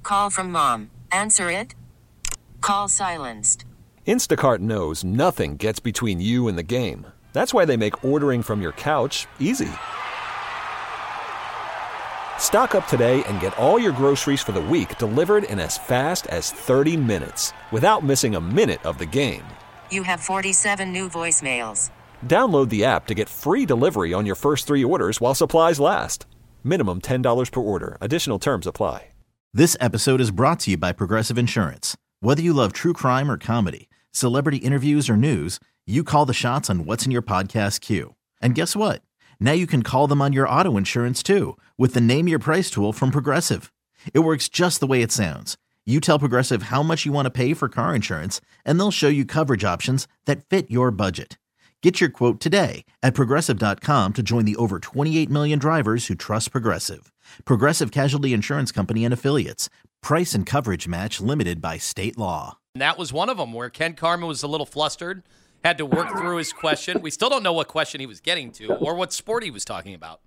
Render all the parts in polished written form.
Call from mom. Answer it. Call silenced. Instacart knows nothing gets between you and the game. That's why they make ordering from your couch easy. Stock up today and get all your groceries for the week delivered in as fast as 30 minutes without missing a minute of the game. You have 47 new voicemails. Download the app to get free delivery on your first 3 orders while supplies last. Minimum $10 per order. Additional terms apply. This episode is brought to you by Progressive Insurance. Whether you love true crime or comedy, celebrity interviews or news, you call the shots on what's in your podcast queue. And guess what? Now you can call them on your auto insurance too with the Name Your Price tool from Progressive. It works just the way it sounds. You tell Progressive how much you want to pay for car insurance, and they'll show you coverage options that fit your budget. Get your quote today at Progressive.com to join the over 28 million drivers who trust Progressive. Progressive Casualty Insurance Company and Affiliates. Price and coverage match limited by state law. And that was one of them where Ken Carman was a little flustered, had to work through his question. We still don't know what question he was getting to or what sport he was talking about.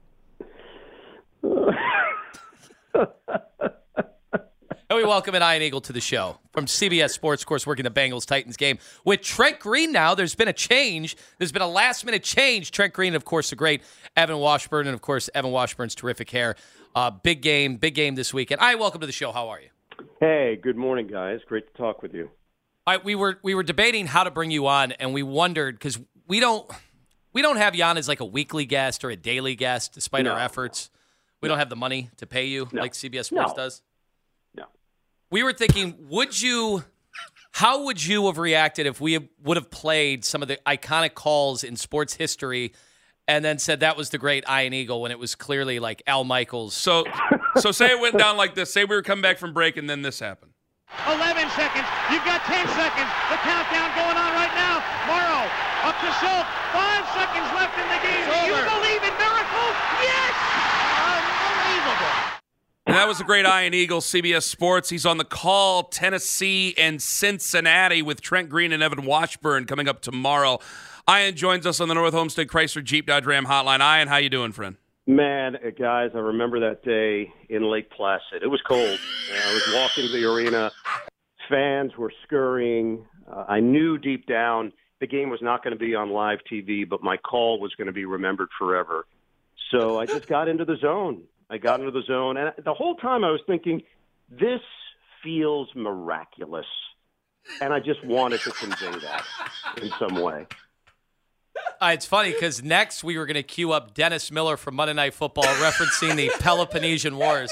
And we welcome an Ian Eagle to the show from CBS Sports, of course, working the Bengals-Titans game. With Trent Green now, there's been a change. There's been a last-minute change. Trent Green, of course, the great Evan Washburn, and, of course, Evan Washburn's terrific hair. Big game this weekend. Ian, welcome to the show. How are you? Hey, good morning, guys. Great to talk with you. All right, we were debating how to bring you on, and we wondered, because we don't have you on as like a weekly guest or a daily guest, despite our efforts. We don't have the money to pay you like CBS Sports does. No. We were thinking, how would you have reacted if we would have played some of the iconic calls in sports history and then said that was the great Ian Eagle when it was clearly like Al Michaels? So say it went down like this. Say we were coming back from break and then this happened. 11 seconds. You've got 10 seconds. The countdown going on right now. Morrow up to Schultz. 5 seconds left in the game. Do you believe in miracles? Yes! Unbelievable. And that was the great Ian Eagle, CBS Sports. He's on the call, Tennessee and Cincinnati with Trent Green and Evan Washburn coming up tomorrow. Ian joins us on the North Homestead Chrysler Jeep Dodge Ram hotline. Ian, how you doing, friend? Man, guys, I remember that day in Lake Placid. It was cold. I was walking to the arena. Fans were scurrying. I knew deep down the game was not going to be on live TV, but my call was going to be remembered forever. So I just got into the zone. And the whole time I was thinking, this feels miraculous. And I just wanted to convey that in some way. It's funny because next we were going to cue up Dennis Miller from Monday Night Football referencing the Peloponnesian Wars.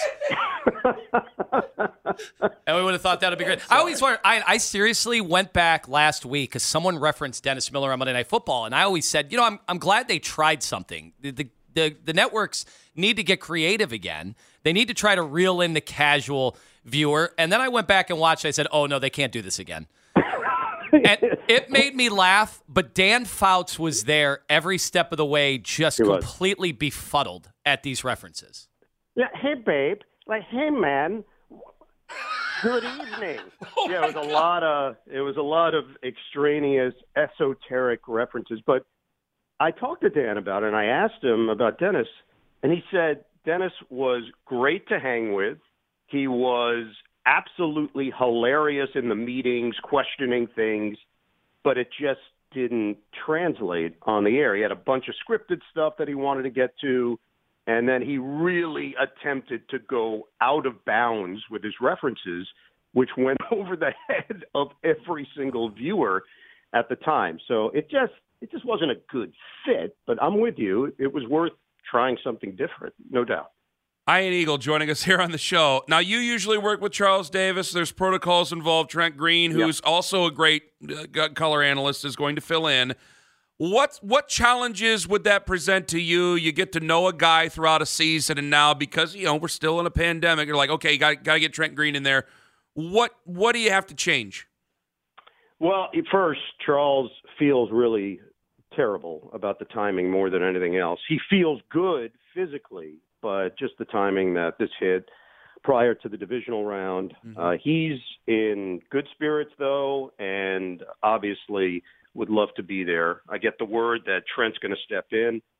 And we would have thought that would be great. I always wonder, I seriously went back last week because someone referenced Dennis Miller on Monday Night Football, and I always said, I'm glad they tried something. The networks need to get creative again. They need to try to reel in the casual viewer. And then I went back and watched. I said, oh, no, they can't do this again. And it made me laugh, but Dan Fouts was there every step of the way, just completely befuddled at these references. Yeah, hey, babe. Like, hey, man. Good evening. Yeah, it was a lot of extraneous, esoteric references. But I talked to Dan about it, and I asked him about Dennis, and he said Dennis was great to hang with. He was absolutely hilarious in the meetings, questioning things, but it just didn't translate on the air. He had a bunch of scripted stuff that he wanted to get to, and then he really attempted to go out of bounds with his references, which went over the head of every single viewer at the time. So it just wasn't a good fit, but I'm with you. It was worth trying something different, no doubt. Ian Eagle joining us here on the show. Now, you usually work with Charles Davis. There's protocols involved. Trent Green, who's also a great color analyst, is going to fill in. What challenges would that present to you? You get to know a guy throughout a season, and now because we're still in a pandemic, you're like, okay, got to get Trent Green in there. What do you have to change? Well, first, Charles feels really terrible about the timing more than anything else. He feels good physically, but just the timing that this hit prior to the divisional round. He's in good spirits, though, and obviously would love to be there. I get the word that Trent's going to step in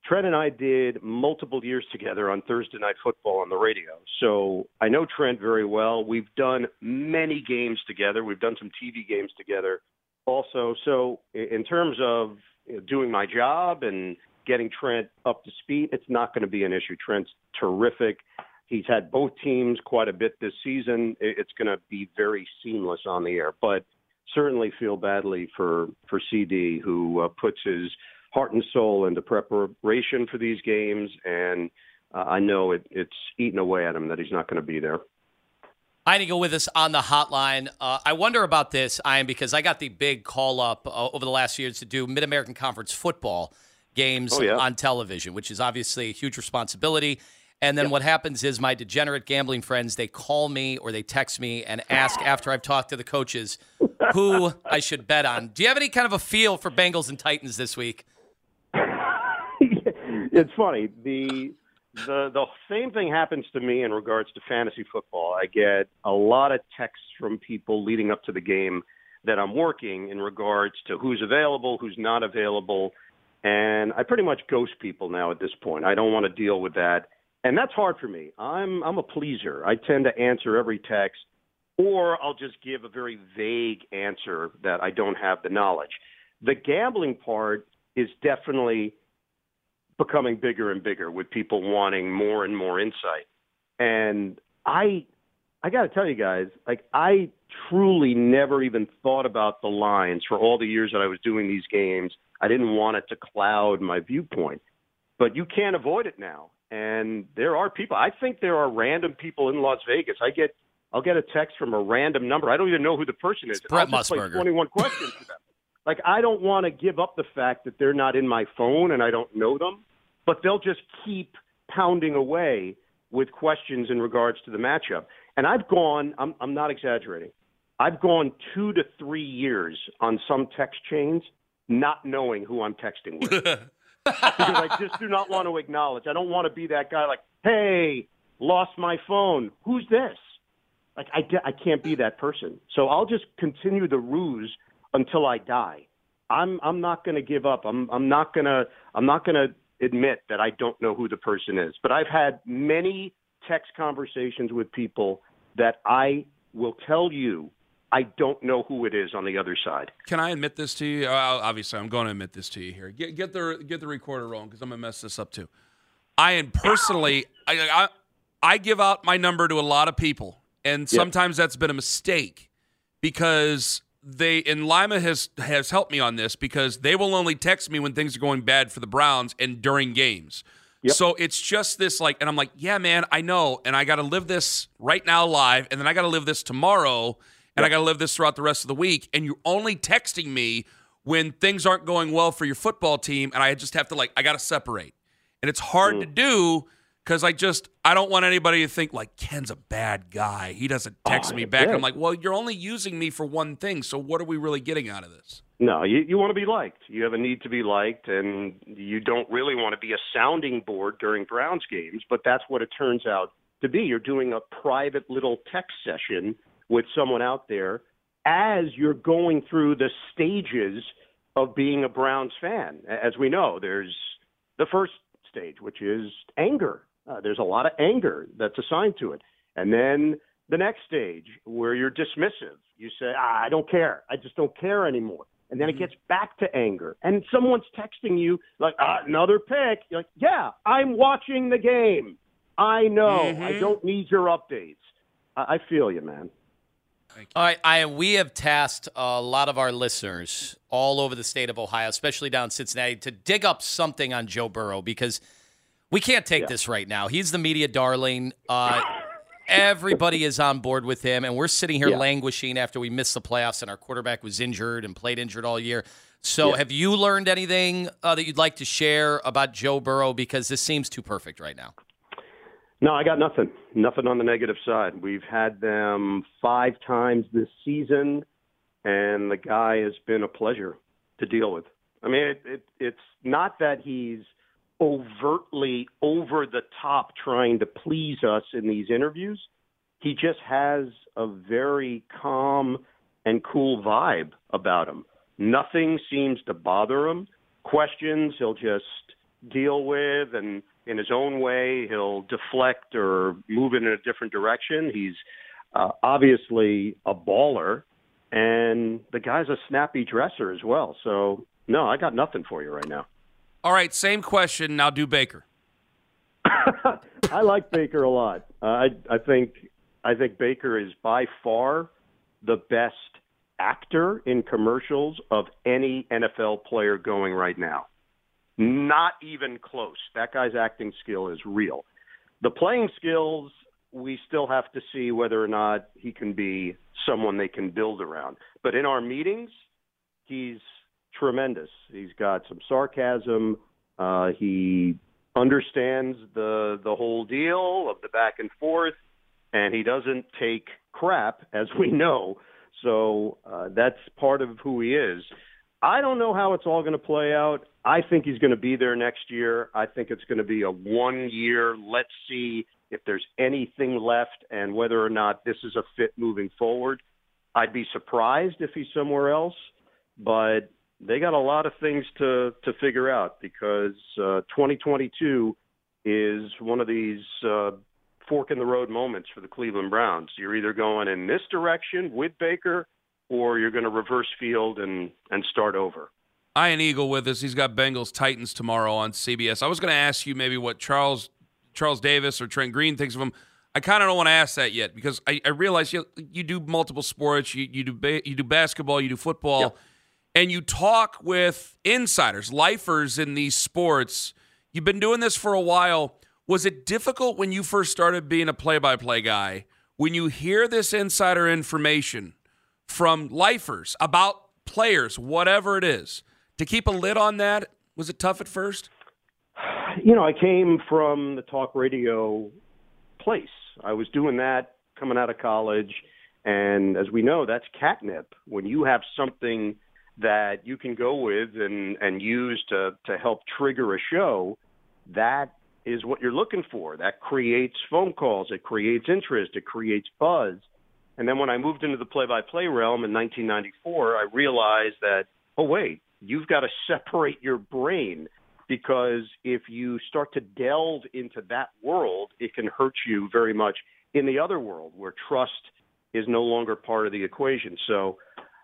Trent and I did multiple years together on Thursday Night Football on the radio. So I know Trent very well. We've done many games together. We've done some TV games together also. So in terms of doing my job and getting Trent up to speed, it's not going to be an issue. Trent's terrific. He's had both teams quite a bit this season. It's going to be very seamless on the air. But certainly feel badly for CD, who puts his heart and soul into preparation for these games, and I know it's eating away at him that he's not going to be there. Einiger with us on the hotline. I wonder about this, Ian, because I got the big call-up over the last years to do Mid-American Conference football games on television, which is obviously a huge responsibility. And then what happens is my degenerate gambling friends, they call me or they text me and ask after I've talked to the coaches who I should bet on. Do you have any kind of a feel for Bengals and Titans this week? It's funny. The same thing happens to me in regards to fantasy football. I get a lot of texts from people leading up to the game that I'm working in regards to who's available, who's not available, and I pretty much ghost people now at this point. I don't want to deal with that, and that's hard for me. I'm a pleaser. I tend to answer every text, or I'll just give a very vague answer that I don't have the knowledge. The gambling part is definitely becoming bigger and bigger with people wanting more and more insight. And I got to tell you guys, like, I truly never even thought about the lines for all the years that I was doing these games. I didn't want it to cloud my viewpoint, but you can't avoid it now. And there are people, I think there are random people in Las Vegas. I'll get a text from a random number. I don't even know who the person is. Brett I'll just play Musburger. 21 questions to them. Like, I don't want to give up the fact that they're not in my phone and I don't know them, but they'll just keep pounding away with questions in regards to the matchup. And I've gone, I'm not exaggerating, I've gone 2 to 3 years on some text chains not knowing who I'm texting with. Because I just do not want to acknowledge. I don't want to be that guy like, hey, lost my phone. Who's this? Like, I can't be that person. So I'll just continue the ruse until I die. I'm not going to give up. I'm not going to admit that I don't know who the person is. But I've had many text conversations with people that I will tell you I don't know who it is on the other side. Can I admit this to you? Obviously, I'm going to admit this to you here. Get the recorder rolling because I'm going to mess this up too. I am personally, I give out my number to a lot of people, and sometimes that's been a mistake because Lima has helped me on this because they will only text me when things are going bad for the Browns and during games. Yep. So it's just this and I'm like, yeah, man, I know, and I got to live this right now live, and then I got to live this tomorrow, and I got to live this throughout the rest of the week, and you're only texting me when things aren't going well for your football team, and I just have to I got to separate. And it's hard to do because I don't want anybody to think Ken's a bad guy. He doesn't text me back. I'm like, well, you're only using me for one thing, so what are we really getting out of this? No, you want to be liked. You have a need to be liked, and you don't really want to be a sounding board during Browns games, but that's what it turns out to be. You're doing a private little text session with someone out there as you're going through the stages of being a Browns fan. As we know, there's the first stage, which is anger. There's a lot of anger that's assigned to it. And then the next stage where you're dismissive. You say, I don't care. I just don't care anymore. And then it gets back to anger. And someone's texting you another pick. You're like, yeah, I'm watching the game. I know. I don't need your updates. I feel you, man. All right, we have tasked a lot of our listeners all over the state of Ohio, especially down in Cincinnati, to dig up something on Joe Burrow because we can't take this right now. He's the media darling. Everybody is on board with him, and we're sitting here languishing after we missed the playoffs and our quarterback was injured and played injured all year. So have you learned anything that you'd like to share about Joe Burrow because this seems too perfect right now? No, I got nothing. Nothing on the negative side. We've had them 5 times this season, and the guy has been a pleasure to deal with. I mean, it's not that he's overtly over the top trying to please us in these interviews. He just has a very calm and cool vibe about him. Nothing seems to bother him. Questions, he'll just deal with, and in his own way, he'll deflect or move it in a different direction. He's obviously a baller, and the guy's a snappy dresser as well. So, no, I got nothing for you right now. All right, same question. Now do Baker. I like Baker a lot. I think Baker is by far the best actor in commercials of any NFL player going right now. Not even close. That guy's acting skill is real. The playing skills, we still have to see whether or not he can be someone they can build around. But in our meetings, he's tremendous. He's got some sarcasm. He understands the whole deal of the back and forth, and he doesn't take crap, as we know. So that's part of who he is. I don't know how it's all going to play out. I think he's going to be there next year. I think it's going to be a 1 year. Let's see if there's anything left and whether or not this is a fit moving forward. I'd be surprised if he's somewhere else, but they got a lot of things to figure out because 2022 is one of these fork in the road moments for the Cleveland Browns. You're either going in this direction with Baker or you're going to reverse field and start over. Ian Eagle with us. He's got Bengals Titans tomorrow on CBS. I was going to ask you maybe what Charles Davis or Trent Green thinks of him. I kind of don't want to ask that yet because I realize you do multiple sports. You do basketball, you do football, Yep. And you talk with insiders, lifers in these sports. You've been doing this for a while. Was it difficult when you first started being a play-by-play guy, when you hear this insider information from lifers about players, whatever it is, to keep a lid on that? Was it tough at first? I came from the talk radio place. I was doing that coming out of college, and as we know, that's catnip. When you have something that you can go with and use to help trigger a show, that is what you're looking for. That creates phone calls. It creates interest. It creates buzz. And then when I moved into the play-by-play realm in 1994, I realized that, oh, wait, you've got to separate your brain because if you start to delve into that world, it can hurt you very much in the other world where trust is no longer part of the equation. So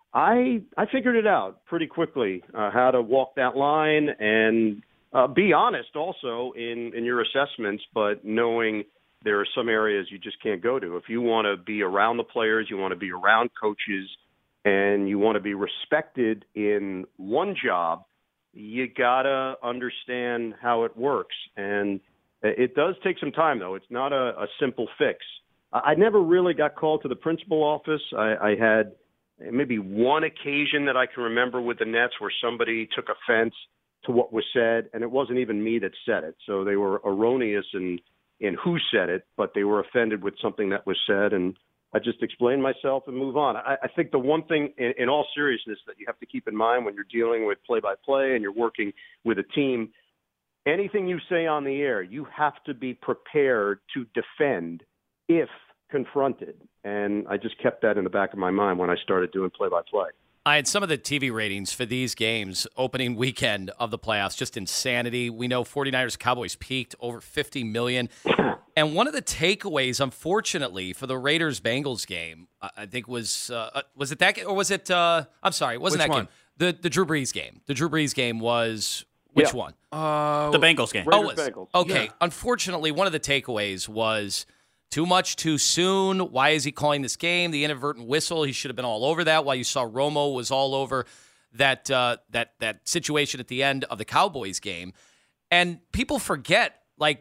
I figured it out pretty quickly, how to walk that line and be honest also in your assessments, but knowing there are some areas you just can't go to. If you want to be around the players, you want to be around coaches, and you want to be respected in one job, you got to understand how it works. And it does take some time, though. It's not a simple fix. I never really got called to the principal office. I had maybe one occasion that I can remember with the Nets where somebody took offense to what was said, and it wasn't even me that said it. So they were erroneous in who said it, but they were offended with something that was said, and I just explained myself and move on. I think the one thing, in all seriousness, that you have to keep in mind when you're dealing with play-by-play and you're working with a team, anything you say on the air, you have to be prepared to defend if confronted. And I just kept that in the back of my mind when I started doing play-by-play. I had some of the TV ratings for these games, opening weekend of the playoffs, just insanity. We know 49ers Cowboys peaked over 50 million. And one of the takeaways, unfortunately, for the Raiders-Bengals game, I think was it that game? Or was it, I'm sorry, it wasn't Which that one? game. The Drew Brees game. The Drew Brees game was, which one? The Bengals game. Raiders-Bengals. Okay. Yeah. Unfortunately, one of the takeaways was too much too soon. Why is he calling this game? The inadvertent whistle. He should have been all over that. While you saw Romo was all over that situation at the end of the Cowboys game. And people forget,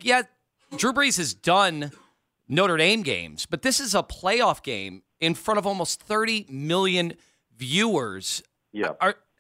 Drew Brees has done Notre Dame games, but this is a playoff game in front of almost 30 million viewers. Yeah.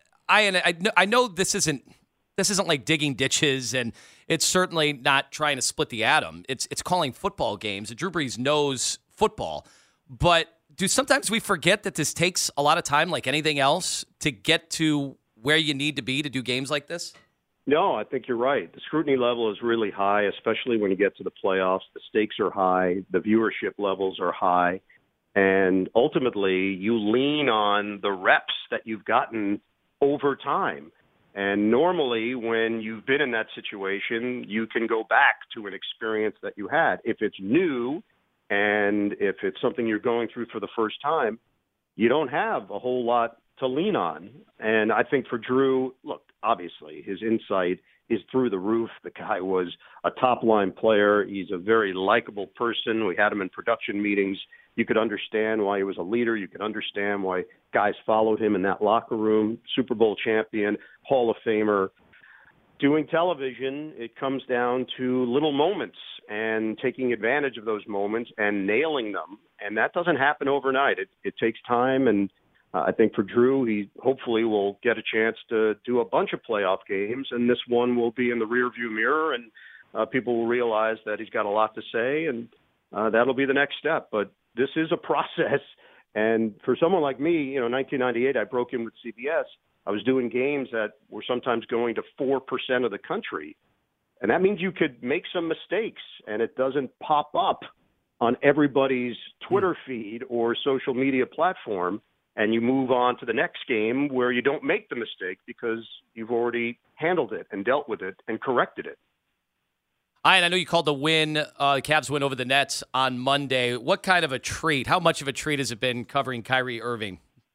I know this isn't like digging ditches, and it's certainly not trying to split the atom. It's calling football games. And Drew Brees knows football, but do sometimes we forget that this takes a lot of time, like anything else, to get to where you need to be to do games like this? No, I think you're right. The scrutiny level is really high, especially when you get to the playoffs. The stakes are high. The viewership levels are high. And ultimately, you lean on the reps that you've gotten over time. And normally when you've been in that situation, you can go back to an experience that you had. If it's new and if it's something you're going through for the first time, you don't have a whole lot to lean on. And I think for Drew, look, obviously his insight is through the roof. The guy was a top-line player. He's a very likable person. We had him in production meetings. You could understand why he was a leader. You could understand why guys followed him in that locker room. Super Bowl champion, Hall of Famer. Doing television, it comes down to little moments and taking advantage of those moments and nailing them. And that doesn't happen overnight. It takes time. And I think for Drew, he hopefully will get a chance to do a bunch of playoff games. And this one will be in the rearview mirror. And people will realize that he's got a lot to say. And that'll be the next step. But this is a process. And for someone like me, 1998, I broke in with CBS. I was doing games that were sometimes going to 4% of the country. And that means you could make some mistakes and it doesn't pop up on everybody's Twitter feed or social media platform. And you move on to the next game where you don't make the mistake because you've already handled it and dealt with it and corrected it. Ian, I know you called the Cavs win over the Nets on Monday. What kind of a treat? How much of a treat has it been covering Kyrie Irving?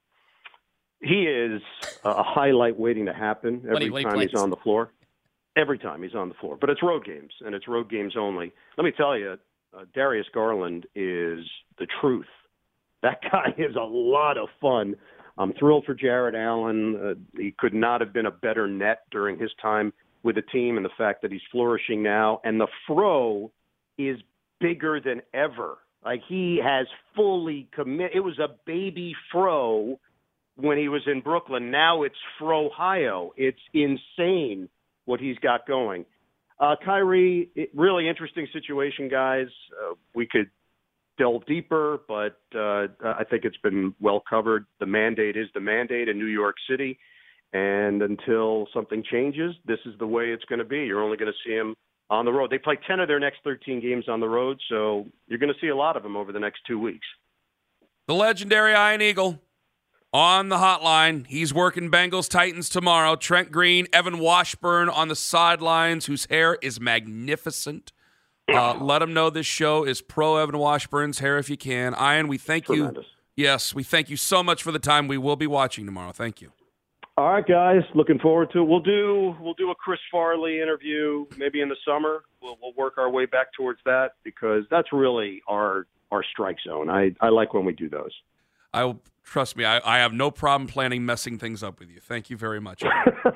He is a highlight waiting to happen every time he's on the floor. Every time he's on the floor. But it's road games, and it's road games only. Let me tell you, Darius Garland is the truth. That guy is a lot of fun. I'm thrilled for Jared Allen. He could not have been a better net during his time with the team, and the fact that he's flourishing now. And the fro is bigger than ever. Like, he has fully committed. It was a baby fro when he was in Brooklyn. Now it's Fro-hio. It's insane what he's got going. Kyrie, really interesting situation, guys. We could delve deeper, but I think it's been well covered. The mandate is the mandate in New York City. And until something changes, this is the way it's going to be. You're only going to see him on the road. They play 10 of their next 13 games on the road, so you're going to see a lot of them over the next 2 weeks. The legendary Ian Eagle on the hotline. He's working Bengals-Titans tomorrow. Trent Green, Evan Washburn on the sidelines, whose hair is magnificent. Let him know this show is pro Evan Washburn's hair if you can. Ian, we thank you. Yes, we thank you so much for the time. We will be watching tomorrow. Thank you. All right, guys. Looking forward to it. We'll do a Chris Farley interview maybe in the summer. We'll work our way back towards that because that's really our strike zone. I like when we do those. Trust me, I have no problem planning messing things up with you. Thank you very much.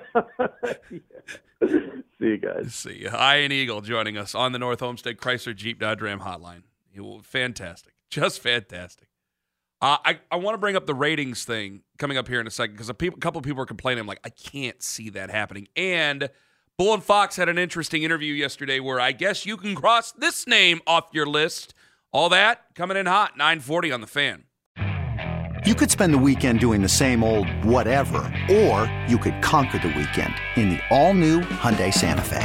See you guys. See you. Ian Eagle joining us on the North Homestead Chrysler Jeep Dodge Ram hotline. Fantastic. Just fantastic. I want to bring up the ratings thing coming up here in a second because a couple of people are complaining. I'm like, I can't see that happening. And Bull and Fox had an interesting interview yesterday where I guess you can cross this name off your list. All that coming in hot, 940 on the Fan. You could spend the weekend doing the same old whatever, or you could conquer the weekend in the all-new Hyundai Santa Fe.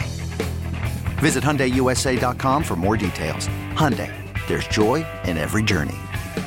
Visit HyundaiUSA.com for more details. Hyundai, there's joy in every journey.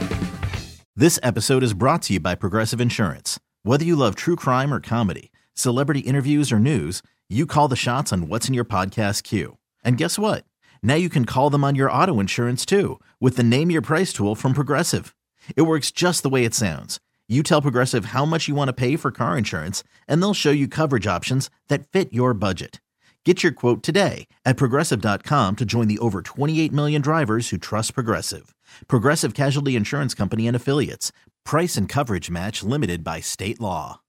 This episode is brought to you by Progressive Insurance. Whether you love true crime or comedy, celebrity interviews or news, you call the shots on what's in your podcast queue. And guess what? Now you can call them on your auto insurance too with the Name Your Price tool from Progressive. It works just the way it sounds. You tell Progressive how much you want to pay for car insurance, and they'll show you coverage options that fit your budget. Get your quote today at Progressive.com to join the over 28 million drivers who trust Progressive. Progressive Casualty Insurance Company and Affiliates. Price and coverage match limited by state law.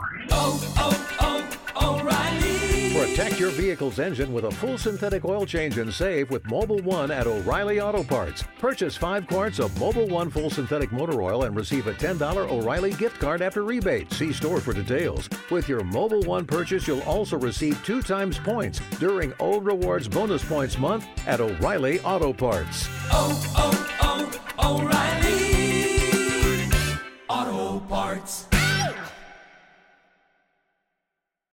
O'Reilly. Protect your vehicle's engine with a full synthetic oil change and save with Mobil 1 at O'Reilly Auto Parts. Purchase 5 quarts of Mobil 1 full synthetic motor oil and receive a $10 O'Reilly gift card after rebate. See store for details. With your Mobil 1 purchase, you'll also receive 2 times points during O Rewards Bonus Points Month at O'Reilly Auto Parts. O'Reilly Auto Parts.